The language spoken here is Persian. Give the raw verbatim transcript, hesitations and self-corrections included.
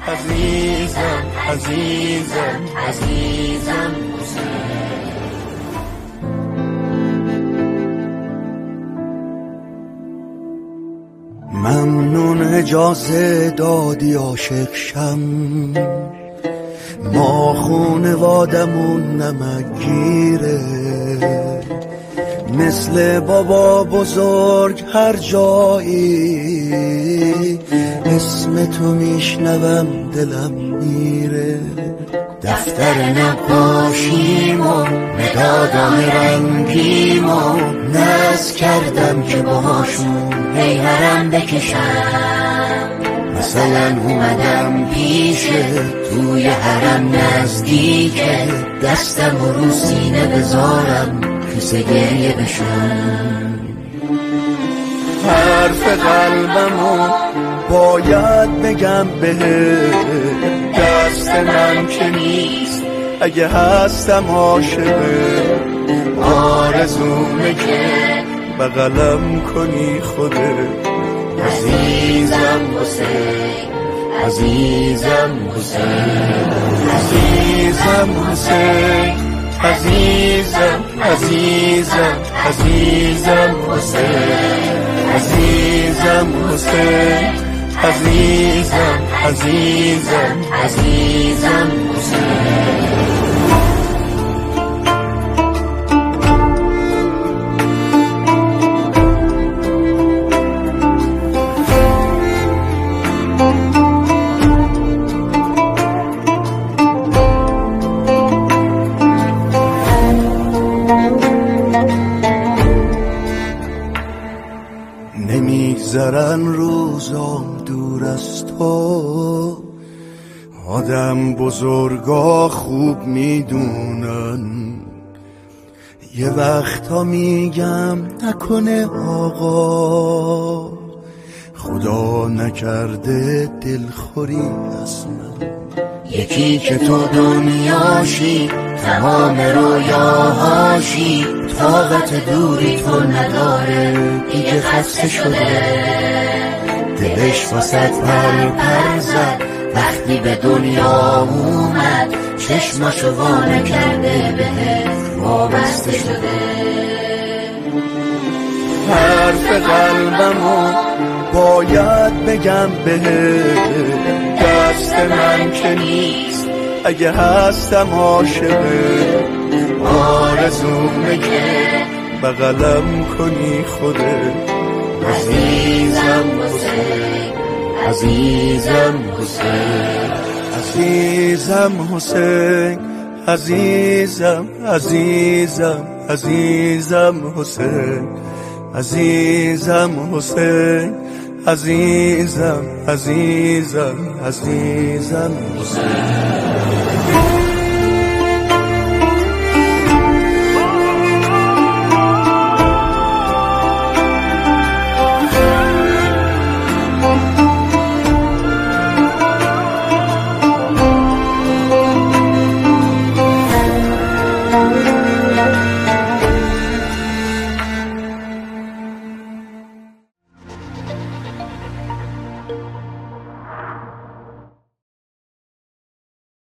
عزیزم عزیزم عزیزم حسین. ممنون اجازه دادی عاشق شم، ما خونوادمون نمکگیره، مثل بابا بزرگ هر جایی اسم تو میشنوم دلم میره. دفتر نقاشیمو مدادام رنگیمو نصب کردم که باهاشون پیهرم بکشم. مثلا اومدم پیشه توی حرم نزدیکه، دستم رو سینه بذارم کیسه گریه بشم. حرف قلبمو باید بگم بهت، دست من که نیست اگه هستم عاشقه، آرزومه که بغلم کنی خودت. عزیزم حسین عزیزم حسین عزیزم حسین عزیزم عزیزم عزیزم حسین عزیزم حسین عزیزم عزیزم عزیزم حسین. نمیگذرن روزام دور از تو، آدم بزرگا خوب میدونن. یه وقتا میگم نکنه آقا، خدا نکرده دلخوری از من. یکی که تو دنیاشی تمام رویاهاشی، طاقت دوری تو نداره دیگه خسته شده. دلش واسه پر پر زد وقتی به دنیا اومد، چشماشو وانه کرده بهت وابسته شده. حرف قلبمو باید بگم بهت، دست من که نیست اگه هستم عاشقه، آرزومه که بغلم کنی خودت. عزیزم حسین عزیزم حسین عزیزم حسین عزیزم عزیزم عزیزم حسین عزیزم حسین عزیزم عزیزم عزیزم حسین. Thank you.